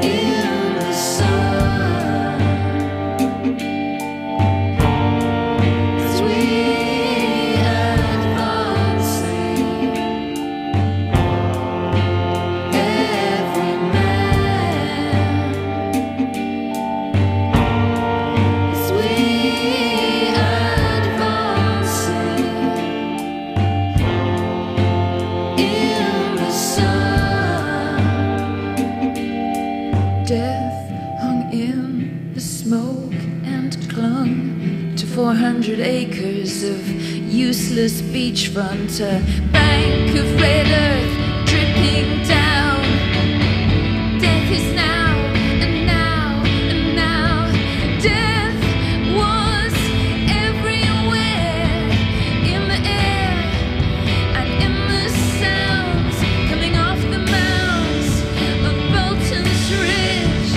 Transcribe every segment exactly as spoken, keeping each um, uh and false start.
four hundred acres of useless beachfront, a bank of red earth dripping down. Death is now, and now, and now. Death was everywhere, in the air and in the sounds coming off the mounds of Bolton's Ridge.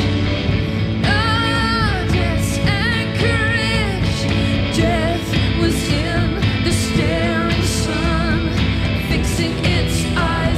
Oh, death's anchorage. Death was in the staring sun, fixing its eyes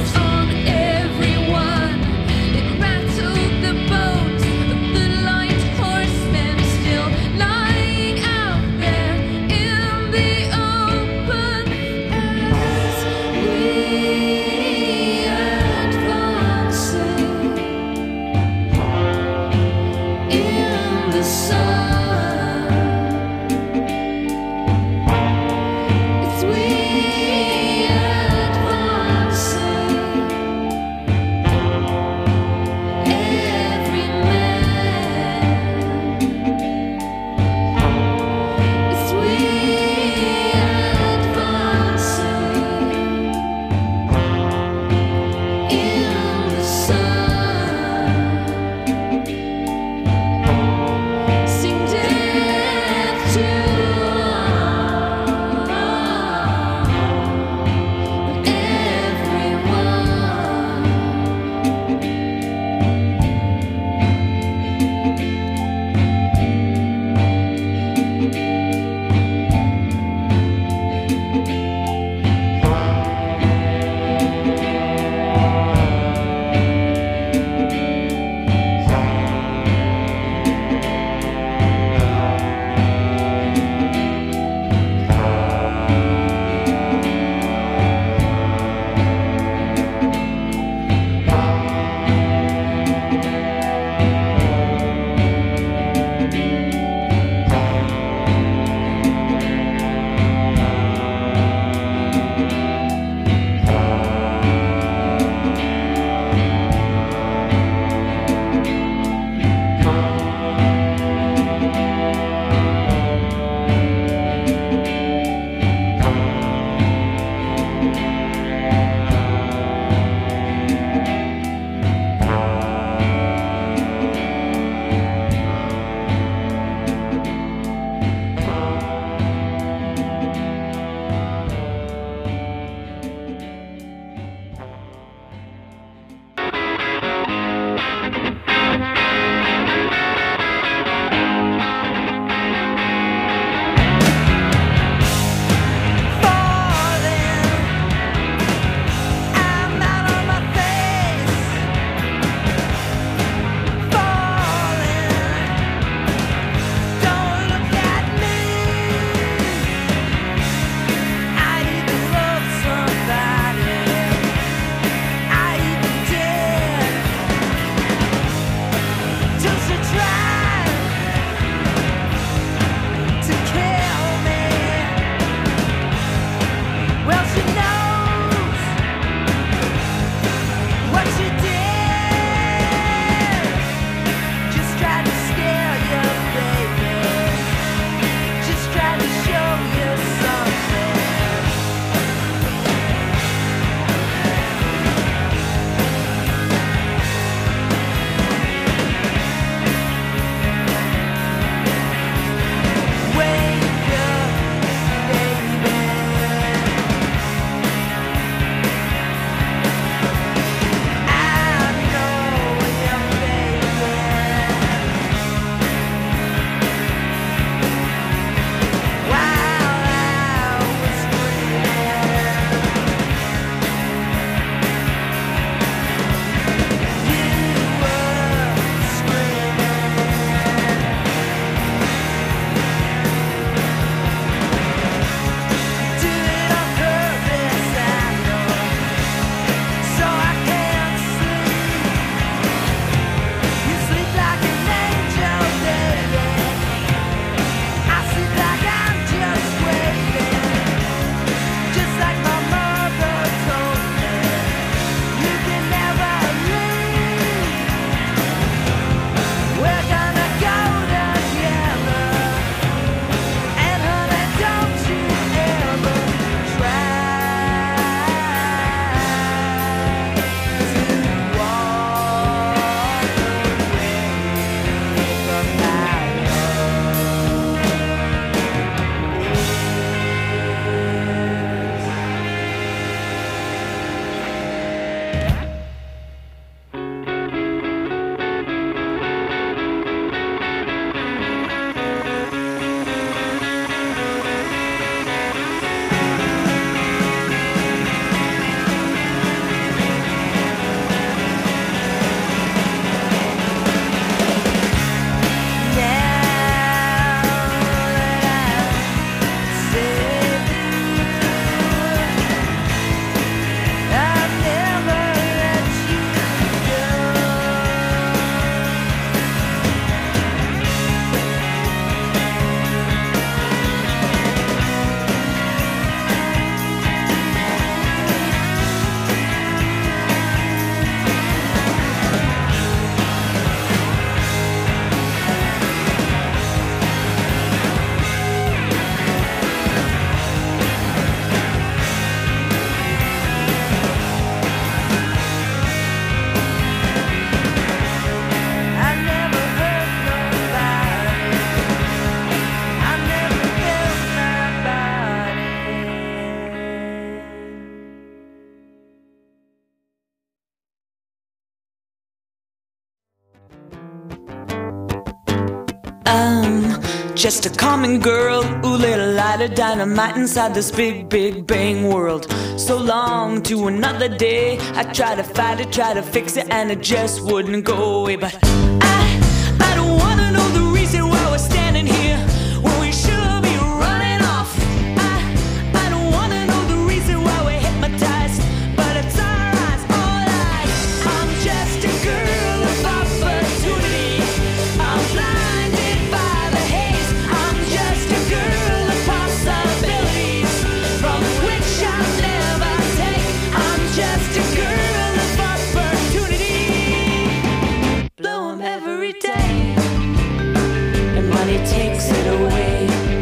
I'm just a common girl who lit a light of dynamite inside this big, big bang world. So long to another day. I try to fight it, try to fix it, and it just wouldn't go away. But I, I don't wanna know the reason why we're standing here when we should be running off. I, I don't wanna know the reason why we're hypnotized, but it's our eyes, all eyes. I'm just a girl of opportunity. I'm blinded by the haze. I'm just a girl of possibilities from which I'll never take. I'm just a girl of opportunity. Blow 'em every day, and money takes it away.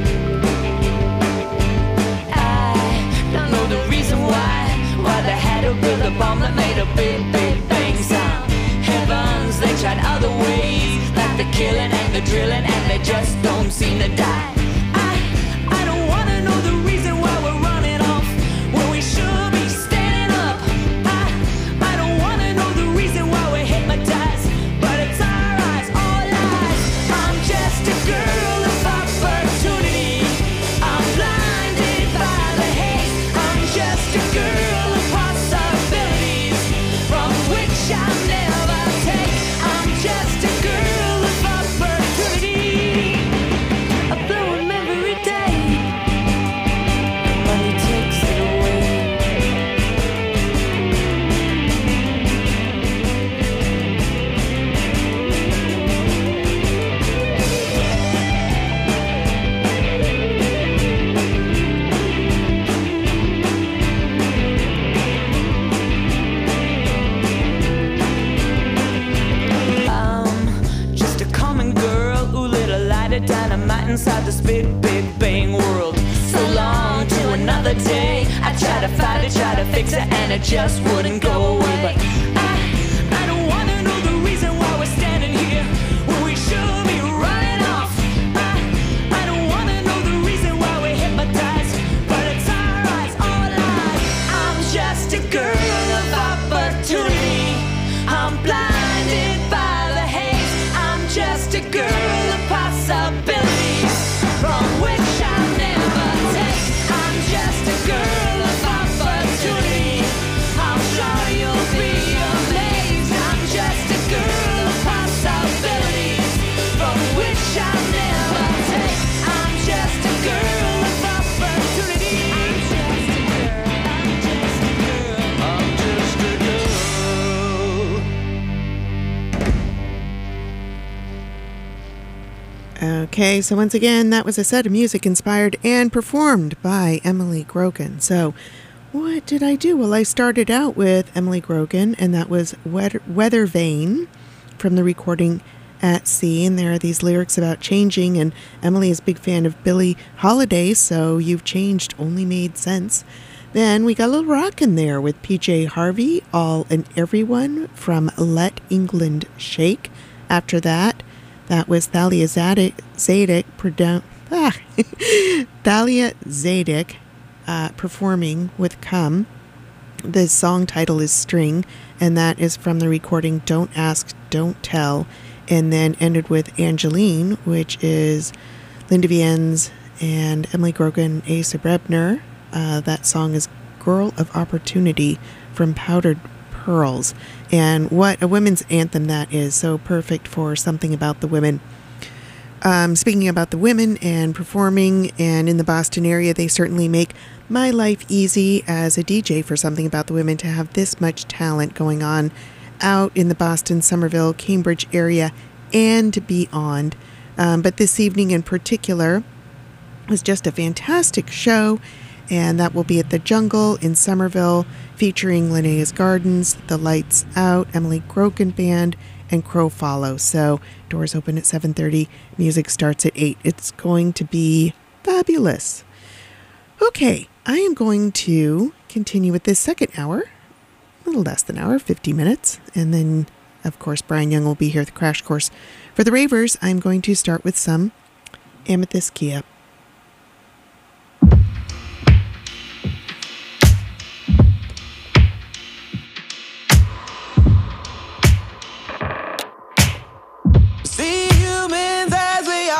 I don't know the reason why, why they had to build a bomb that made a big, big bang sound. Heavens, they tried other ways, like the killing and the drilling, and they just don't seem to die. I, I don't wanna know the reason why we're running off when we should be standing up. I, I don't wanna know the reason why we're hypnotized, but it's our eyes, all eyes. I'm just a girl of opportunity. I'm blinded by the haze. I'm just a girl of possibilities from which I'll never take. I'm just a girl of opportunity. I blow 'em every day. Money takes it away. I'm just a common girl who lit a light of dynamite inside this big, big bang world. So long to another day. I try to fight it, try to fix it, and it just wouldn't go away. But I, I don't wanna know the reason why we're standing here when we should be running off. I, I don't wanna know the reason why we're hypnotized, but it's our eyes, all eyes. I'm just a girl of opportunity. I'm blinded by the haze. I'm just a girl of possibilities from which I'll never take. I'm just a girl of opportunity. I'm sure you'll be amazed. I'm just a girl of possibilities from which I'll never take. I'm just a girl of opportunity. I'm just a girl. I'm just a girl. I'm just a girl. Okay, so once again, that was a set of music inspired and performed by Emily Grogan. So, what did I do? Well, I started out with Emily Grogan, and that was Weather, Weather Vane from the recording At Sea. And there are these lyrics about changing, and Emily is a big fan of Billie Holiday, so You've Changed only made sense. Then we got a little rock in there with P J Harvey, All and Everyone from Let England Shake. After that, that was Thalia Zedek, Zedek, produ- ah, Thalia Zedek uh, performing with Come. The song title is String, and that is from the recording Don't Ask, Don't Tell, and then ended with Angeline, which is Linda Viennes and Emily Grogan, Asa Brebner. Uh, that song is Girl of Opportunity from Powdered Pearls. And what a women's anthem that is. So perfect for something about the women. Um, speaking about the women and performing, and in the Boston area, they certainly make my life easy as a D J for something about the women to have this much talent going on out in the Boston, Somerville, Cambridge area and beyond. Um, but this evening in particular was just a fantastic show, and that will be at the Jungle in Somerville, featuring Linnaeus Gardens, The Lights Out, Emily Grogan Band, and Crow Follow. So doors open at seven thirty, music starts at eight. It's going to be fabulous. Okay, I am going to continue with this second hour, a little less than an hour, fifty minutes, and then, of course, Brian Young will be here at the Crash Course. For the ravers, I'm going to start with some Amethyst Kia. See humans as we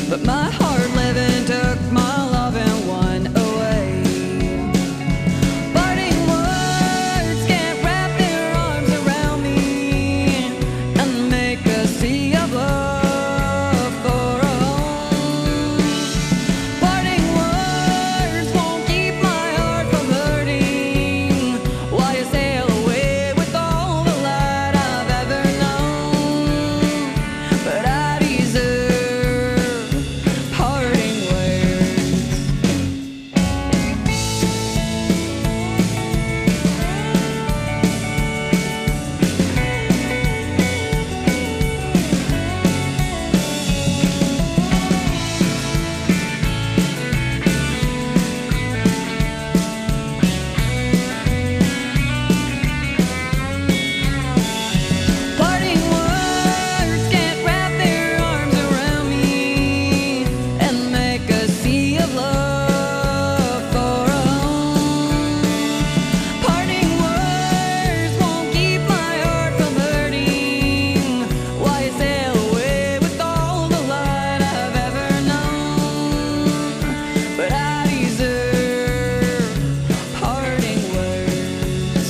but my hard living took my loving one away. Parting words can't wrap their arms around me and make a sea of love for a home. Parting words won't keep my heart from hurting while you sail away with all the light I've ever known. But I deserve parting words. Parting words can't wrap their arms around me and make a sea of love for a home. Parting words won't keep my heart from hurting while you sail away with all the light I've ever known. But I deserve parting words.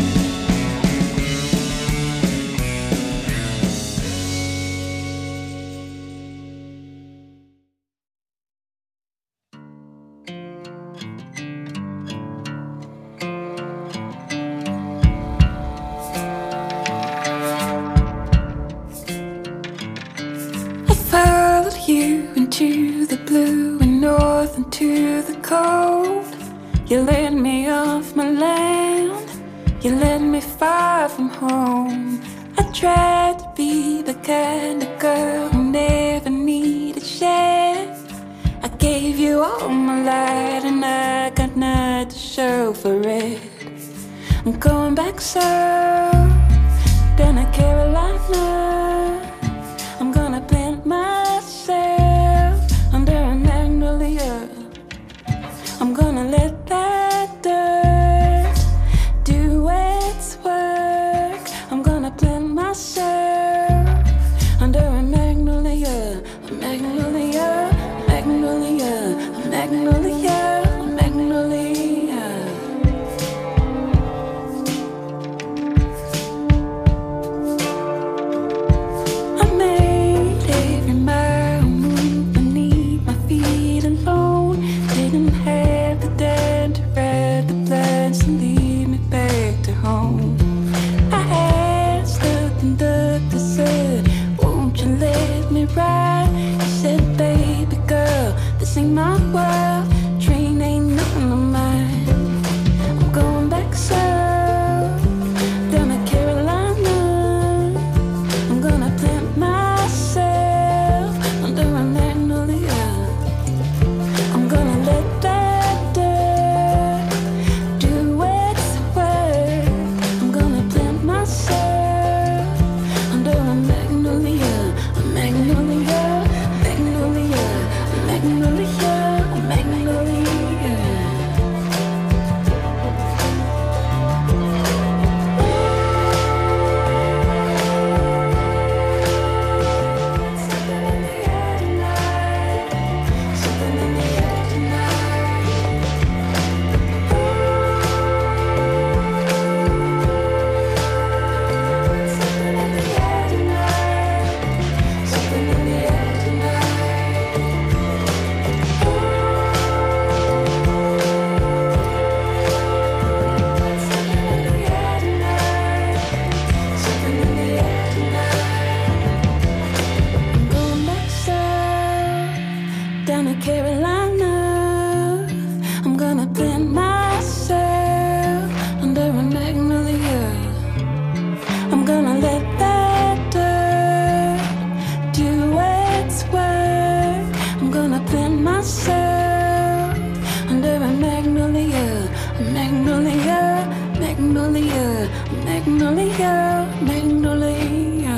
I followed you into the blue and north into the cold. You led me off my land, you led me far from home. I tried to be the kind of girl who never needed share. I gave you all my light and I got nothing to show for it. I'm going back south, down to Carolina. I'm gonna plant myself under a magnolia. I'm gonna let that dirt do its work. I'm gonna plant myself under a magnolia, a magnolia, magnolia, a magnolia, a magnolia. I made every mile move beneath my feet alone. Didn't have the time to ride the blinds to lead me back to home. I asked the conductor, said, won't you let me ride? He said, baby girl, this ain't my world. Train ain't nothing of mine. I'm going back south, down to Carolina. I'm gonna plant myself under a magnolia. I'm gonna let that dirt do its work. I'm gonna plant myself under a magnolia, a magnolia, magnolia, a magnolia, a magnolia. Something in the air tonight. Something in the air tonight. Something in the air tonight. Something in the air tonight. Something in the air tonight. Something in the air tonight. I'm going back south, down to Carolina. I'm gonna plant myself under a magnolia. I'm gonna let that dirt do its work. I'm gonna plant myself under a magnolia, a magnolia, magnolia, magnolia, magnolia.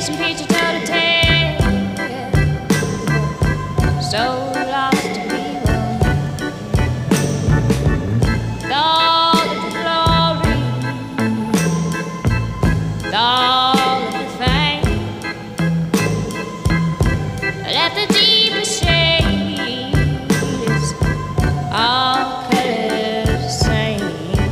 fish and peach toe to tail. So lost to be one. With all of the glory, with all of the fame, let the deepest shades all color the same.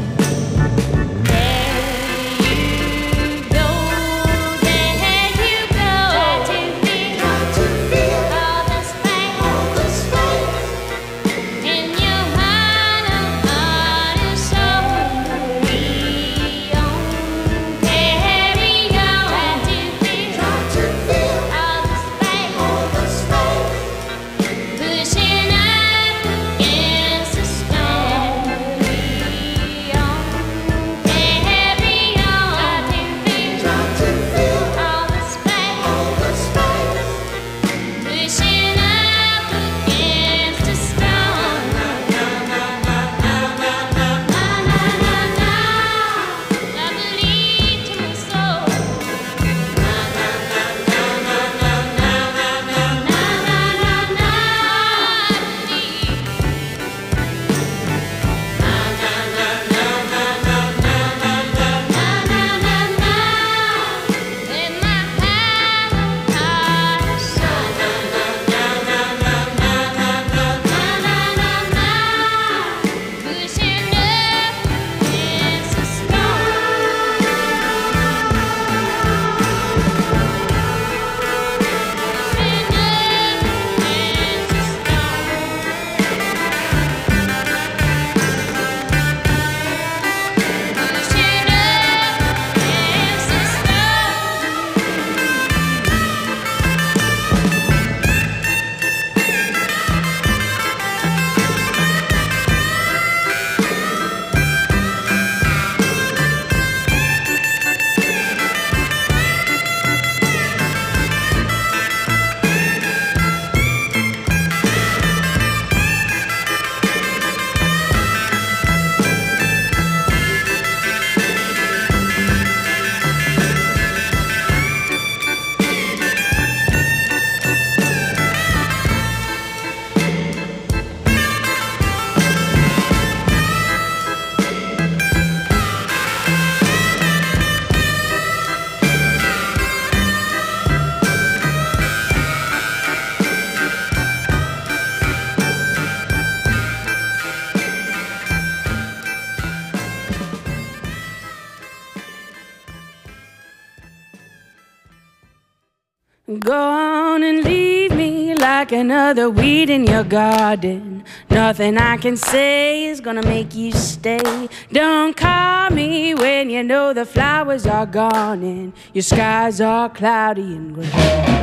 Go on and leave me like another weed in your garden. Nothing I can say is gonna make you stay. Don't call me when you know the flowers are gone and your skies are cloudy and gray.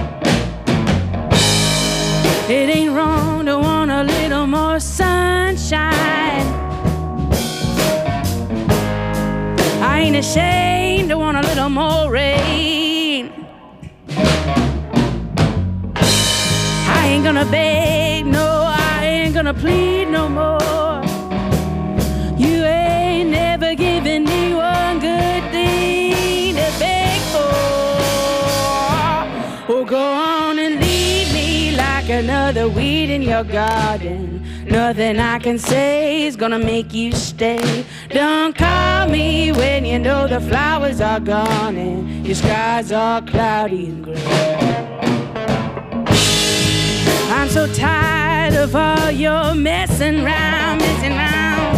It ain't wrong to want a little more sunshine. I ain't ashamed to want a little more rain. I ain't gonna beg, no, I ain't gonna plead no more. You ain't never given me one good thing to beg for. Oh, go on and leave me like another weed in your garden. Nothing I can say is gonna make you stay. Don't call me when you know the flowers are gone and your skies are cloudy and gray. I'm so tired of all your messing around, messing around.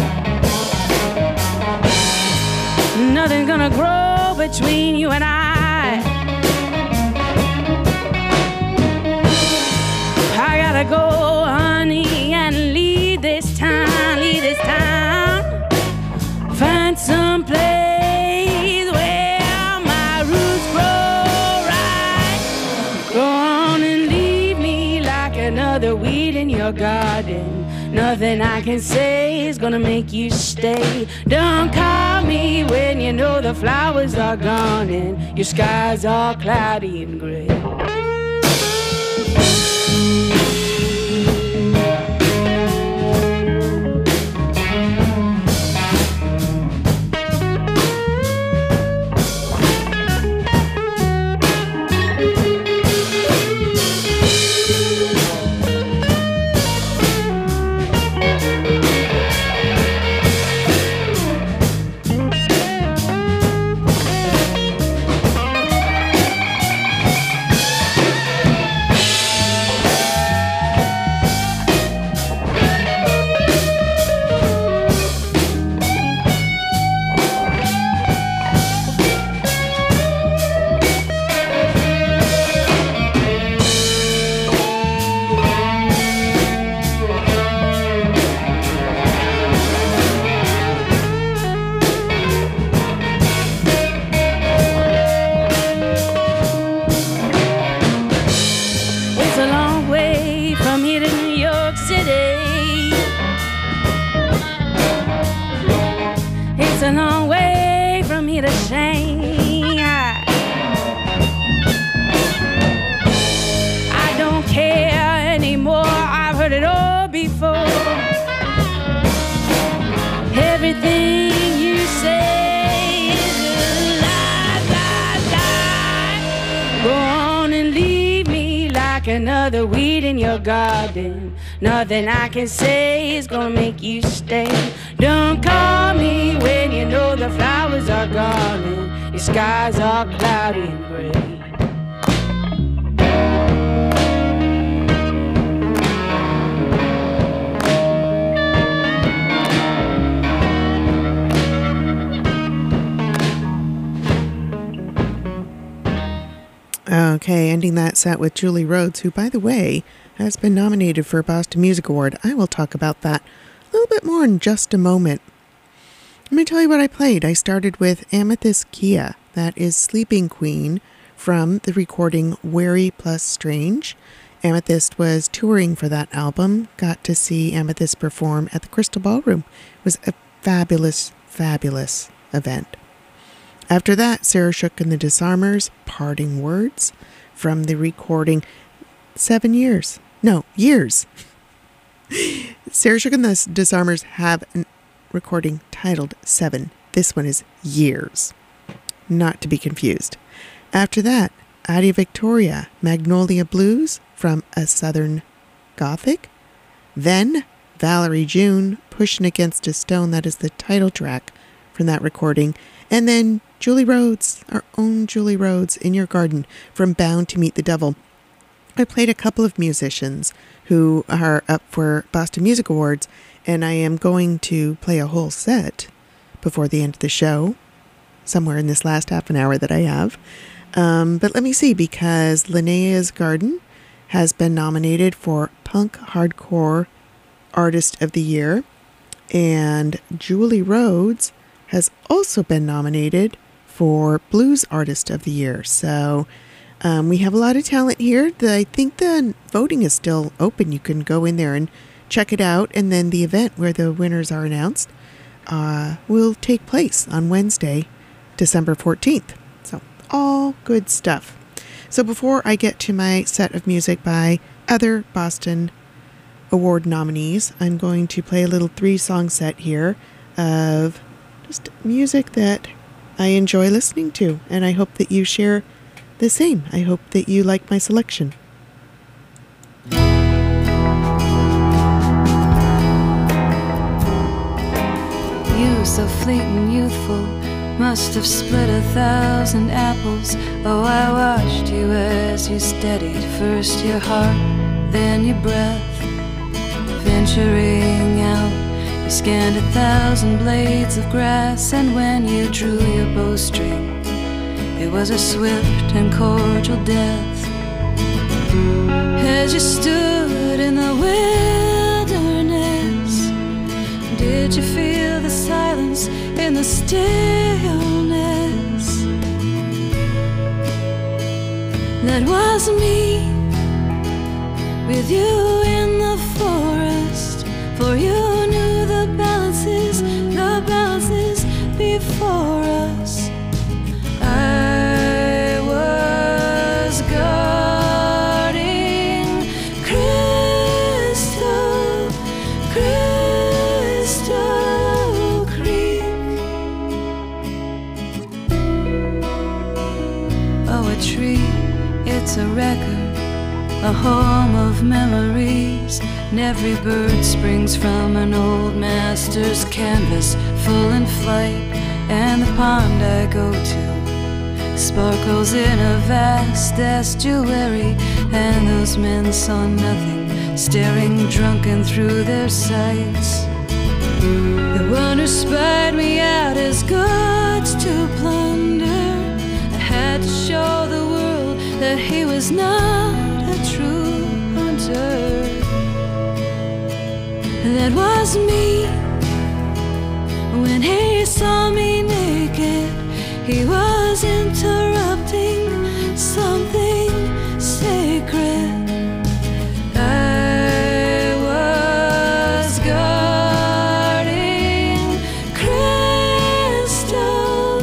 Nothing's gonna grow between you and I. I gotta go, honey, and leave this town, leave this town. Find some place where my roots grow right. Go on and leave me like another weed in your garden. Nothing I can say is gonna make you stay. Don't call me when you know the flowers are gone and your skies are cloudy and gray. like another weed in your garden. Nothing I can say is gonna make you stay. Don't call me when you know the flowers are gone and your skies are cloudy and gray. Okay, ending that set with Julie Rhodes, who, by the way, has been nominated for a Boston Music Award. I will talk about that a little bit more in just a moment. Let me tell you what I played. I started with Amethyst Kia. That is Sleeping Queen from the recording Wary Plus Strange. Amethyst was touring for that album. Got to see Amethyst perform at the Crystal Ballroom. It was a fabulous, fabulous event. After that, Sarah Shook and the Disarmers, Parting Words, from the recording Seven Years. No, Years. Sarah Shook and the Disarmers have a recording titled Seven. This one is Years. Not to be confused. After that, Adia Victoria, Magnolia Blues, from A Southern Gothic. Then, Valerie June, Pushing Against a Stone. That is the title track from that recording. And then Julie Rhodes, our own Julie Rhodes, In Your Garden, from Bound to Meet the Devil. I played a couple of musicians who are up for Boston Music Awards, and I am going to play a whole set before the end of the show, somewhere in this last half an hour that I have. Um, but let me see, because Linnea's Garden has been nominated for Punk Hardcore Artist of the Year, and Julie Rhodes has also been nominated for Blues Artist of the Year. So um, we have a lot of talent here. The, I think the voting is still open. You can go in there and check it out. And then the event where the winners are announced uh, will take place on Wednesday, December fourteenth. So all good stuff. So before I get to my set of music by other Boston Award nominees, I'm going to play a little three-song set here of just music that I enjoy listening to, and I hope that you share the same. I hope that you like my selection. You, so fleet and youthful, must have split a thousand apples. Oh, I watched you as you steadied first your heart, then your breath, venturing out. You scanned a thousand blades of grass, and when you drew your bowstring, it was a swift and cordial death. As you stood in the wilderness, did you feel the silence in the stillness? That was me, with you in the forest, for you knew the balances, the balances before us. I was guarding Crystal, Crystal Creek. Oh, a tree, it's a record, a home of memories. And every bird springs from an old master's canvas, full in flight. And the pond I go to sparkles in a vast estuary, and those men saw nothing, staring drunken through their sights. The one who spied me out as goods to plunder, I had to show the world that he was not a true hunter. That was me. When he saw me naked, he was interrupting something sacred. I was guarding Crystal,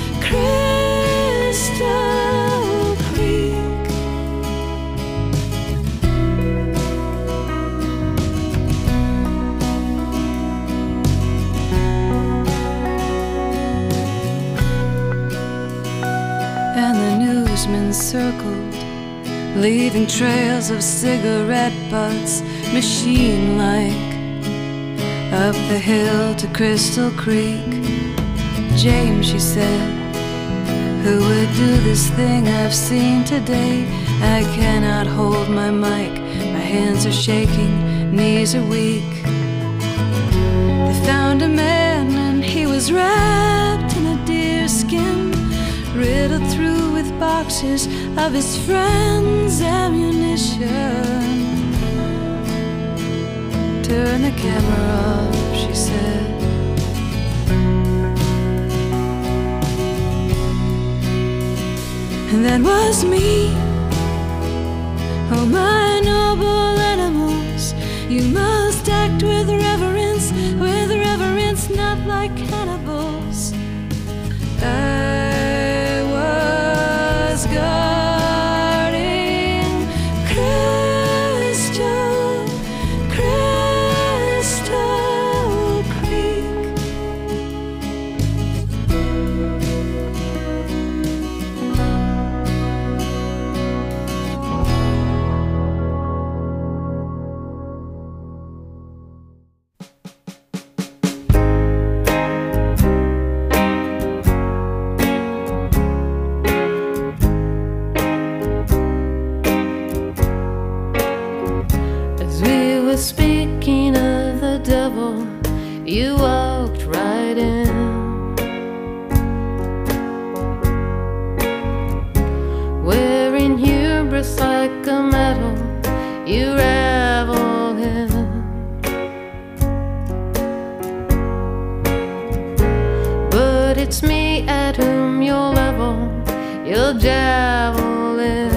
Crystal Creek. And the newsman circled leaving trails of cigarette butts, machine-like, up the hill to Crystal Creek. James, she said, who would do this thing I've seen today? I cannot hold my mic, my hands are shaking, knees are weak. They found a man and he was wrapped in a deer skin, riddled through with boxes of his friends' ammunition. Turn the camera off, she said. And that was me. Oh, my noble animals, you must act with reverence, with reverence, not like cannibals. I was guarding Crystal, Crystal Creek. Speaking of the devil, you walked right in, wearing hubris like a medal, you revel in. But it's me at whom you'll level your javelin.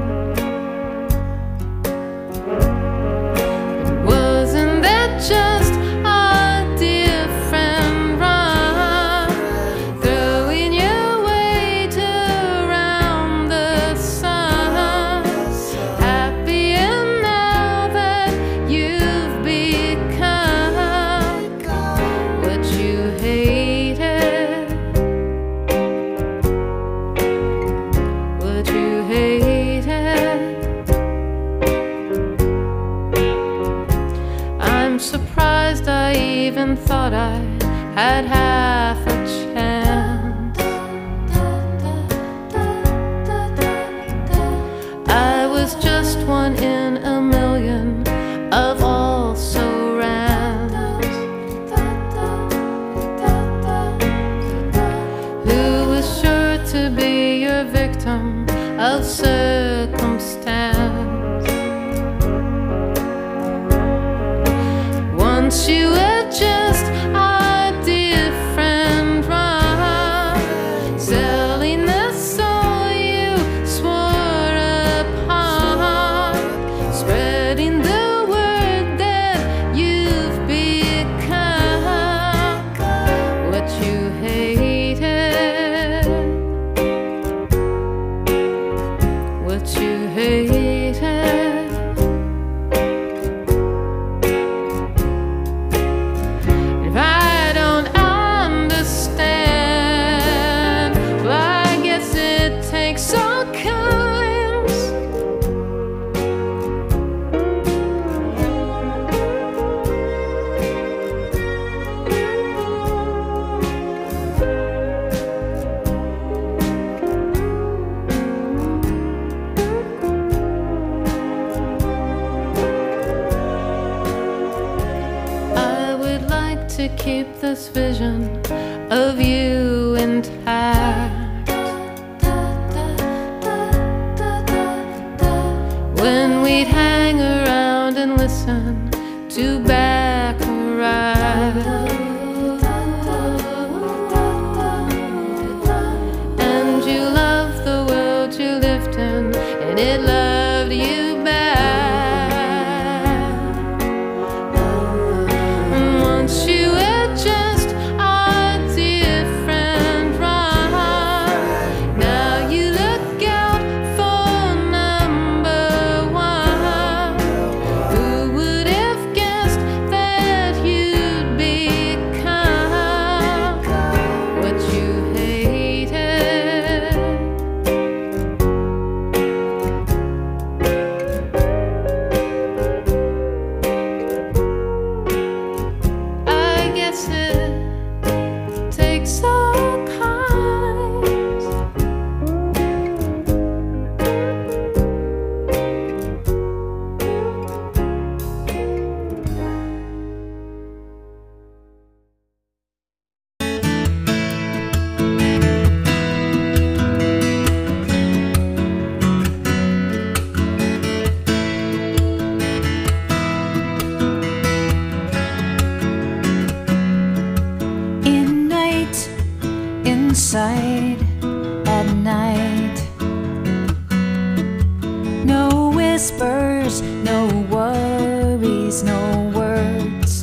Just a dear friend run, throwing your weight around the sun, happier now that you've become what you hated, what you hated. I'm surprised I even thought I had half a chance. I was just one in a million of also-rans, who was sure to be your victim of circumstance. Once you were just a dear friend run, selling the soul you swore upon, spreading the word that you've become what you hated, what you hated. To keep this vision of you intact, when we'd hang around and listen to Baccarat, and you loved the world you lived in, and it loved you back. Once you were just a dear friend run, now you look out for number one. Who would have guessed that you'd become what you hated, whispers, no worries, no words.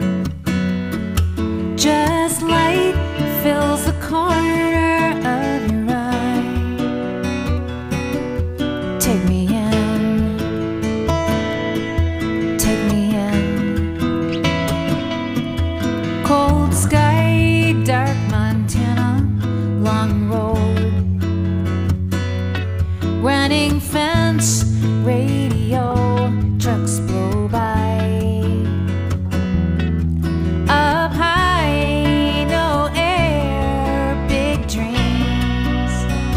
Just light fills the corner of your eye. Take me in, take me in. Cold sky, dark Montana, long road, running fence, radio, trucks blow by. Up high, no air, big dreams.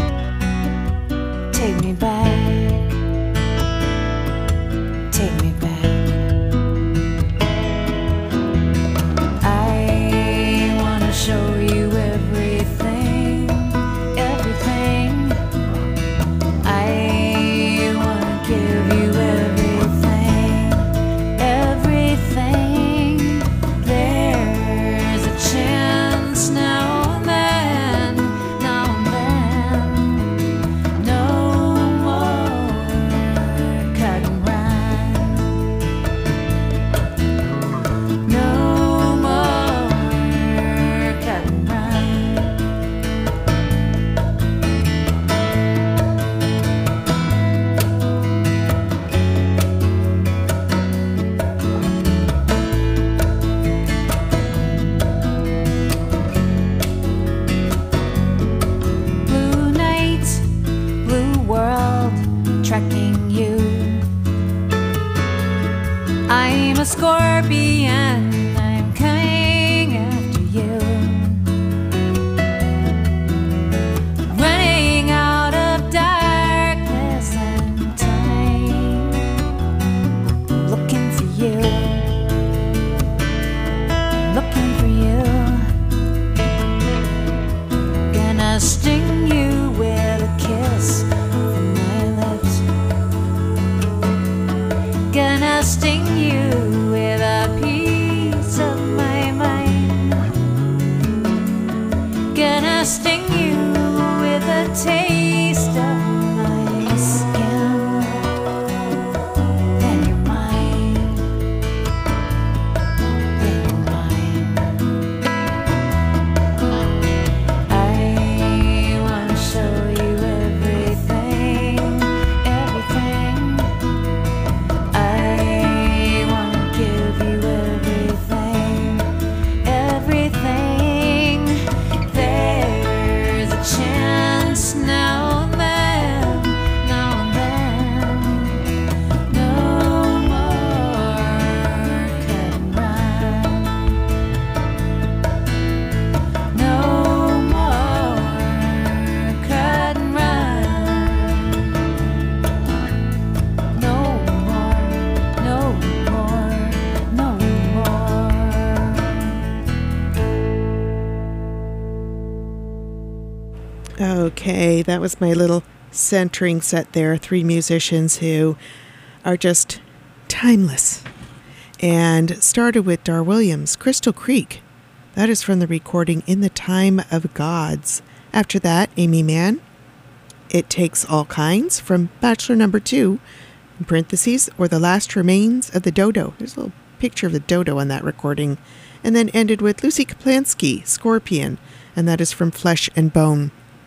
Take me back, take me back. I wanna show you everything, everything. I wanna give you everything, everything. There's a chance now and then, now and then. No more cut and run. No more cut and run. Blue night, blue world, tracking you. I'm a scorpion, I'm coming after you. Running out of darkness and time. Looking for you, looking for you. Gonna sting you with a kiss from my lips. Gonna sting you with a piece of my mind. Gonna sting you with a taste of my skin. Then you're mine. Then you're mine. I wanna show you everything, everything. I wanna give you everything, everything. There's a chance now and then, now and then. No more cut and run. No more cut and run. No more, no more, no more. Okay, that was my little centering set there. Three musicians who are just timeless. And started with Dar Williams, Crystal Creek. That is from the recording In the Time of Gods. After that, Amy Mann, It Takes All Kinds from Bachelor Number Two, in parentheses, or The Last Remains of the Dodo. There's a little picture of the dodo on that recording. And then ended with Lucy Kaplansky, Scorpion, and that is from Flesh and Bone.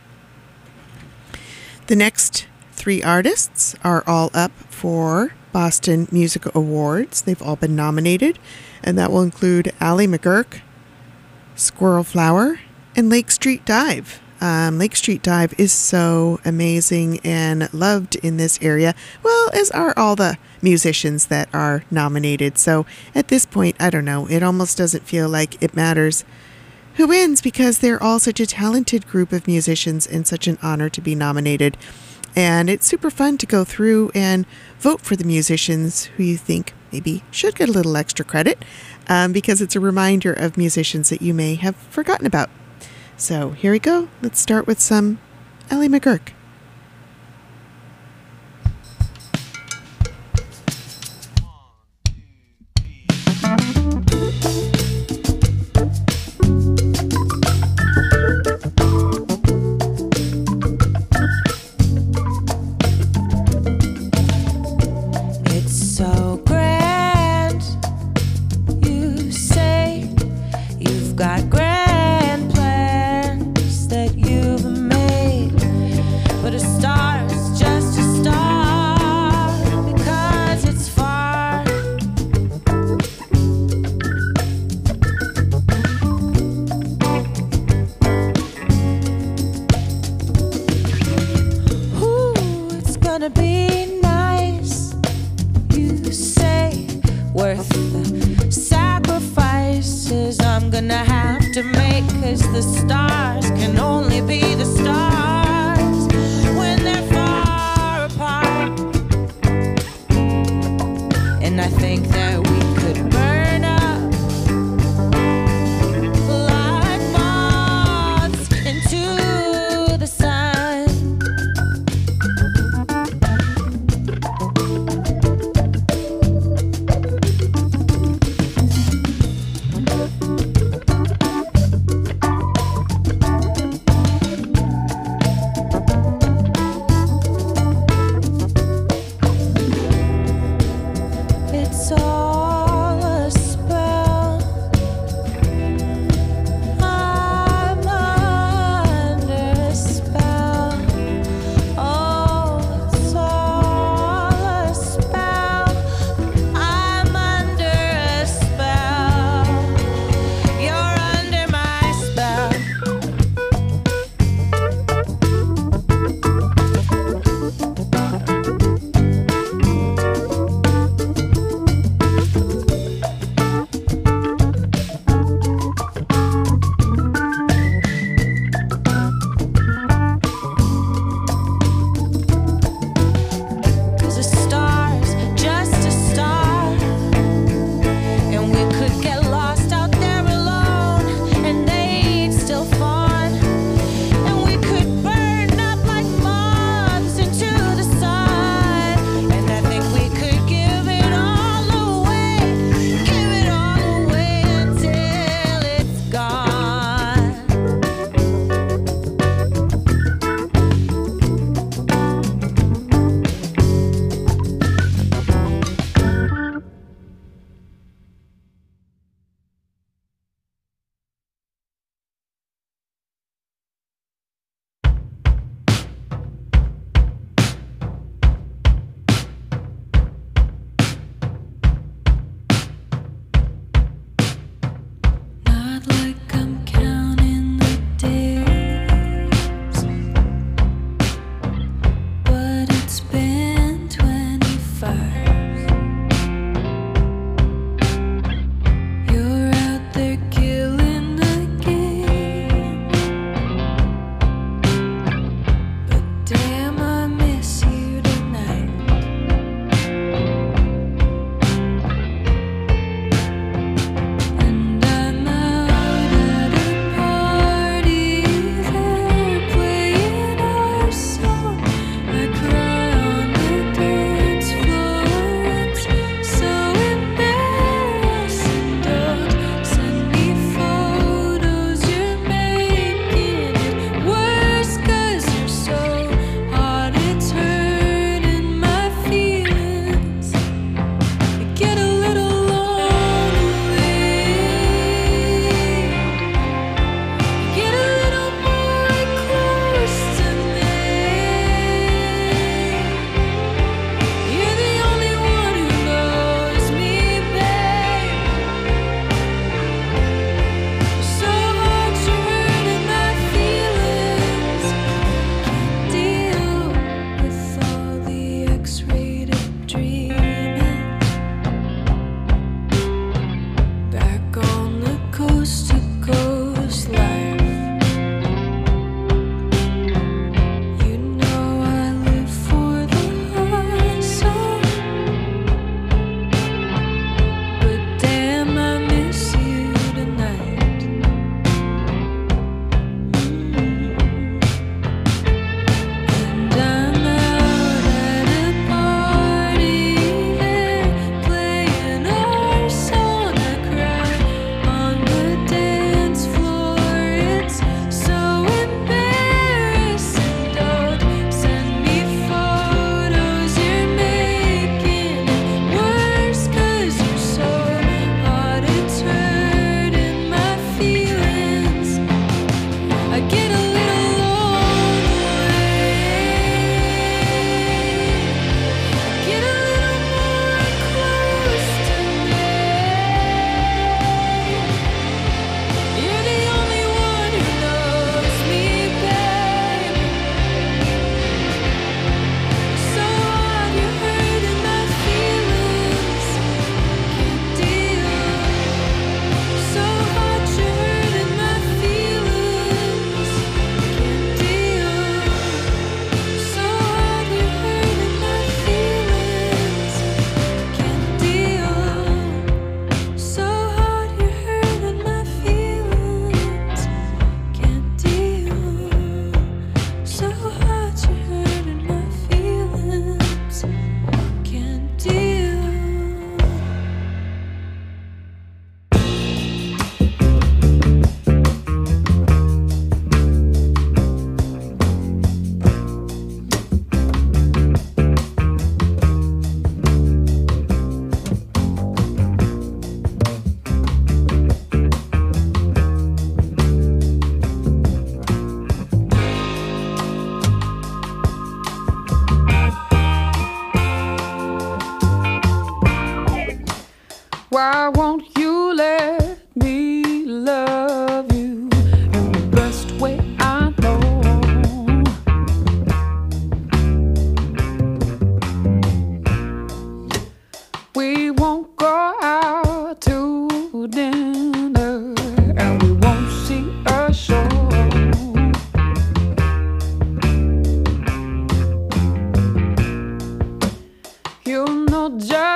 The next three artists are all up for Boston Music Awards. They've all been nominated, and that will include Ally McGurk, Squirrel Flower, and Lake Street Dive. Um, Lake Street Dive is so amazing and loved in this area, well, as are all the musicians that are nominated. So at this point, I don't know, it almost doesn't feel like it matters who wins, because they're all such a talented group of musicians and such an honor to be nominated. And it's super fun to go through and vote for the musicians who you think maybe should get a little extra credit, um, because it's a reminder of musicians that you may have forgotten about. So here we go. Let's start with some Ally McGurk. gonna be nice. You say worth the sacrifices I'm gonna have to make, 'cause the stars can only be the stars when they're far apart. And I think that we could burn up like moths into the sun.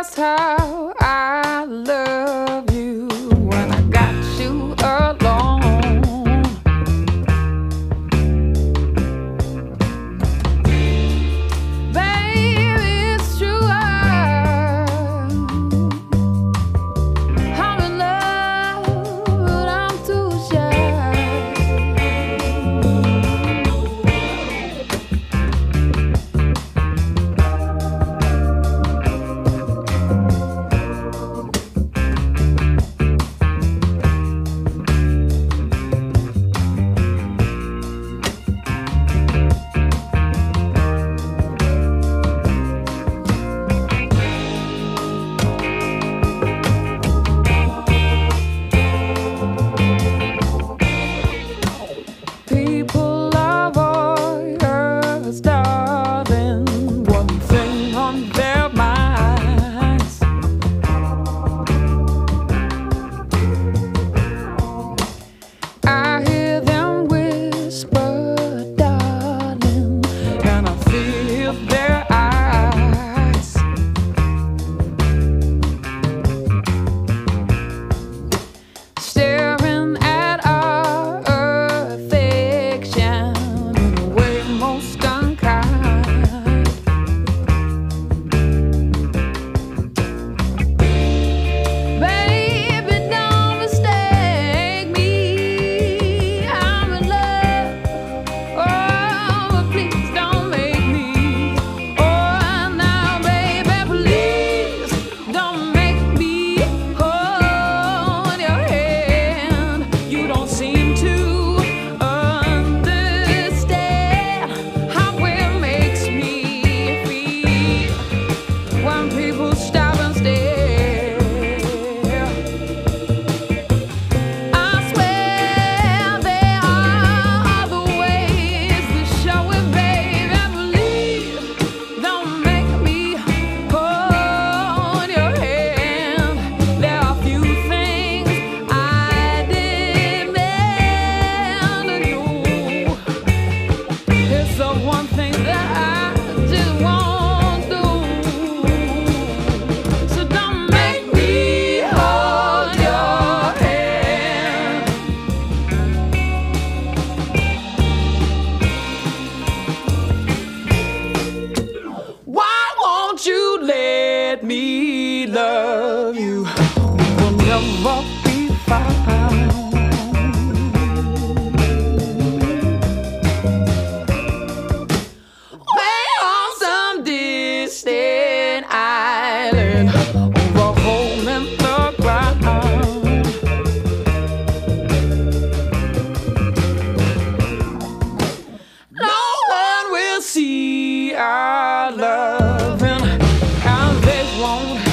just how I love you when I got you alone. Baby, it's true, I'm I'm in love, but I'm too shy. People are voyeurs, darling, one thing on their minds. I hear them whisper, darling, and I feel their eyes. Staring at our affection in a way most unkind. Baby, don't mistake me. I'm in love. Oh, but please don't make me. Oh, now, baby, please don't make me hold your hand. You don't seem to understand how it makes me feel when people stop and stare. I swear there are other ways to show it, baby. Please don't make me hold your hand. There are few things I demand of you. There's the one thing that I just won't do. So don't make me hold your hand. Why won't you let me love you? We'll never be found. Way on some distant island, over a hole in the ground. No one will see our loving, and they won't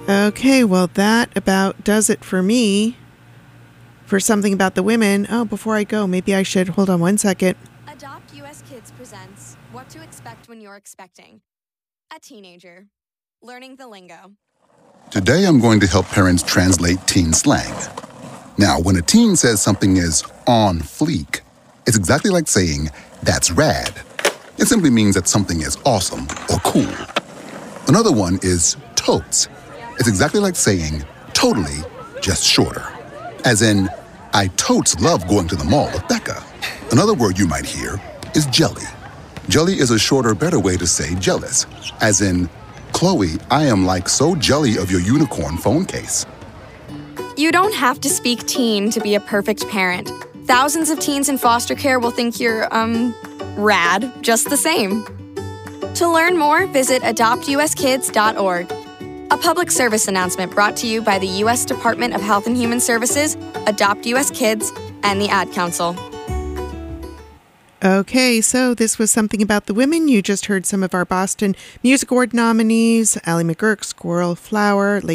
Okay, well, that about does it for me. For something about the women. Oh, before I go, maybe I should hold on one second. Adopt U S Kids presents What to Expect When You're Expecting. A teenager. Learning the lingo. Today I'm going to help parents translate teen slang. Now, when a teen says something is on fleek, it's exactly like saying, that's rad. It simply means that something is awesome or cool. Another one is totes. It's exactly like saying, totally, just shorter. As in, I totes love going to the mall with Becca. Another word you might hear is jelly. Jelly is a shorter, better way to say jealous. As in, Chloe, I am like so jelly of your unicorn phone case. You don't have to speak teen to be a perfect parent. Thousands of teens in foster care will think you're, um, rad just the same. To learn more, visit adopt u s kids dot org. A public service announcement brought to you by the U S Department of Health and Human Services, Adopt U S Kids, and the Ad Council. Okay, so this was Something About the Women. You just heard some of our Boston Music Award nominees: Ally McGurk, Squirrel Flower,